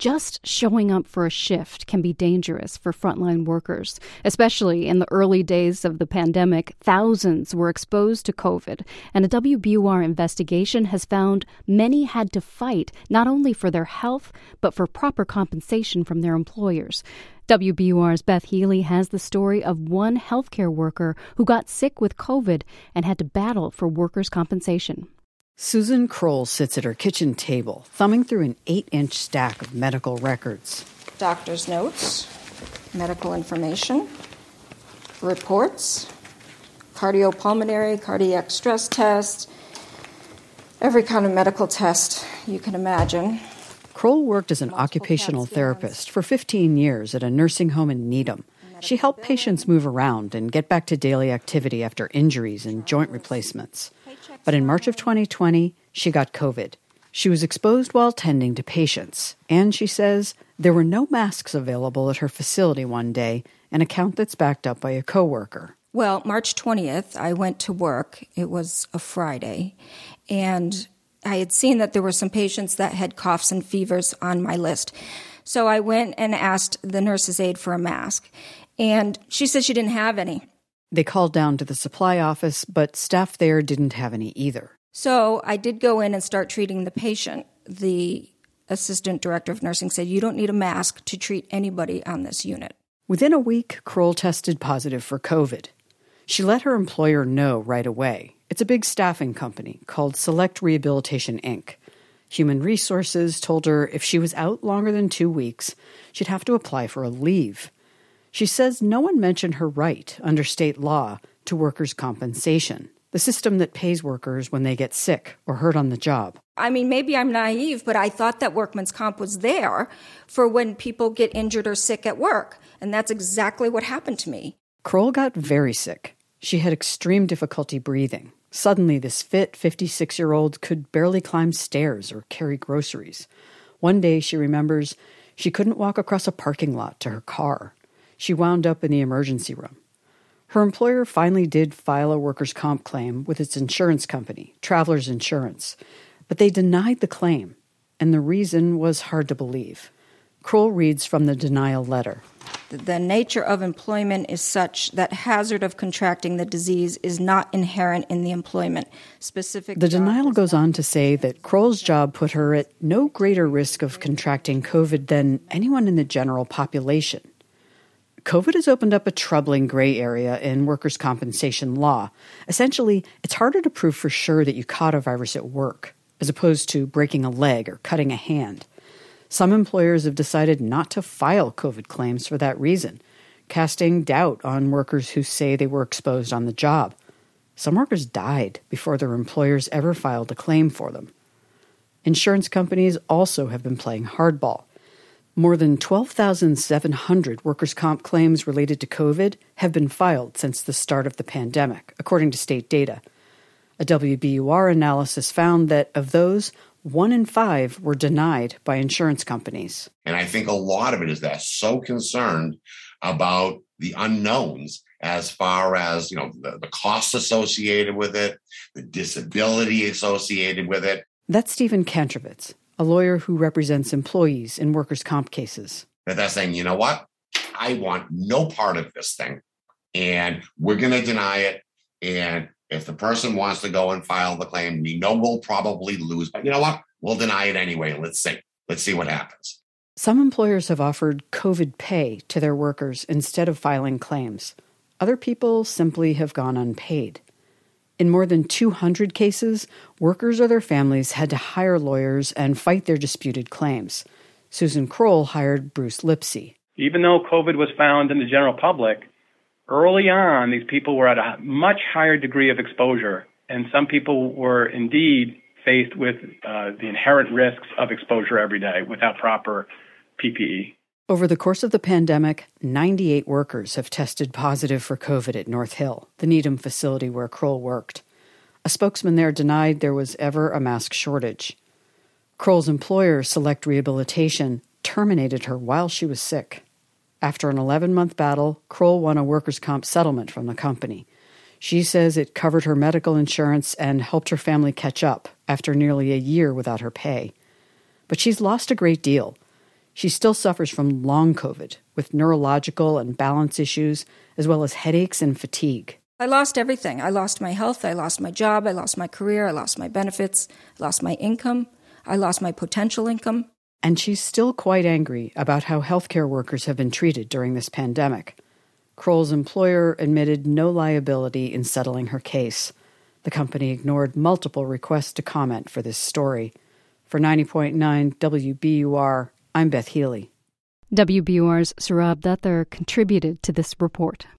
Just showing up for a shift can be dangerous for frontline workers. Especially in the early days of the pandemic, thousands were exposed to COVID, and a WBUR investigation has found many had to fight not only for their health, but for proper compensation from their employers. WBUR's Beth Healy has the story of one healthcare worker who got sick with COVID and had to battle for workers' compensation. Susan Kroll sits at her kitchen table, thumbing through an 8-inch stack of medical records. Doctor's notes, medical information, reports, cardiopulmonary, cardiac stress test, every kind of medical test you can imagine. Kroll worked as an occupational therapist for 15 years at a nursing home in Needham. She helped patients move around and get back to daily activity after injuries and joint replacements. But in March of 2020, she got COVID. She was exposed while tending to patients. And she says there were no masks available at her facility one day, an account that's backed up by a coworker. Well, March 20th, I went to work. It was a Friday. And I had seen that there were some patients that had coughs and fevers on my list. So I went and asked the nurse's aide for a mask. And she said she didn't have any. They called down to the supply office, but staff there didn't have any either. So I did go in and start treating the patient. The assistant director of nursing said, "You don't need a mask to treat anybody on this unit." Within a week, Kroll tested positive for COVID. She let her employer know right away. It's a big staffing company called Select Rehabilitation, Inc. Human Resources told her if she was out longer than 2 weeks, she'd have to apply for a leave. She says no one mentioned her right, under state law, to workers' compensation, the system that pays workers when they get sick or hurt on the job. I mean, maybe I'm naive, but I thought that workman's comp was there for when people get injured or sick at work, and that's exactly what happened to me. Kroll got very sick. She had extreme difficulty breathing. Suddenly, this fit 56-year-old could barely climb stairs or carry groceries. One day, she remembers, she couldn't walk across a parking lot to her car. She wound up in the emergency room. Her employer finally did file a workers' comp claim with its insurance company, Travelers Insurance, but they denied the claim, and the reason was hard to believe. Kroll reads from the denial letter. The nature of employment is such that hazard of contracting the disease is not inherent in the employment. The denial goes on to say that Kroll's job put her at no greater risk of contracting COVID than anyone in the general population. COVID has opened up a troubling gray area in workers' compensation law. Essentially, it's harder to prove for sure that you caught a virus at work, as opposed to breaking a leg or cutting a hand. Some employers have decided not to file COVID claims for that reason, casting doubt on workers who say they were exposed on the job. Some workers died before their employers ever filed a claim for them. Insurance companies also have been playing hardball. More than 12,700 workers' comp claims related to COVID have been filed since the start of the pandemic, according to state data. A WBUR analysis found that of those, 1 in 5 were denied by insurance companies. And I think a lot of it is they're so concerned about the unknowns as far as, the costs associated with it, the disability associated with it. That's Stephen Kantrovitz, a lawyer who represents employees in workers' comp cases. They're saying, you know what? I want no part of this thing, and we're going to deny it. And if the person wants to go and file the claim, we know we'll probably lose. But you know what? We'll deny it anyway. Let's see what happens. Some employers have offered COVID pay to their workers instead of filing claims. Other people simply have gone unpaid. In more than 200 cases, workers or their families had to hire lawyers and fight their disputed claims. Susan Kroll hired Bruce Lipsey. Even though COVID was found in the general public, early on, these people were at a much higher degree of exposure, and some people were indeed faced with the inherent risks of exposure every day without proper PPE. Over the course of the pandemic, 98 workers have tested positive for COVID at North Hill, the Needham facility where Kroll worked. A spokesman there denied there was ever a mask shortage. Kroll's employer, Select Rehabilitation, terminated her while she was sick. After an 11-month battle, Kroll won a workers' comp settlement from the company. She says it covered her medical insurance and helped her family catch up after nearly a year without her pay. But she's lost a great deal. She still suffers from long COVID, with neurological and balance issues, as well as headaches and fatigue. I lost everything. I lost my health, I lost my job, I lost my career, I lost my benefits, I lost my income, I lost my potential income. And she's still quite angry about how healthcare workers have been treated during this pandemic. Kroll's employer admitted no liability in settling her case. The company ignored multiple requests to comment for this story. For 90.9 WBUR, I'm Beth Healy. WBUR's Saurabh Datar contributed to this report.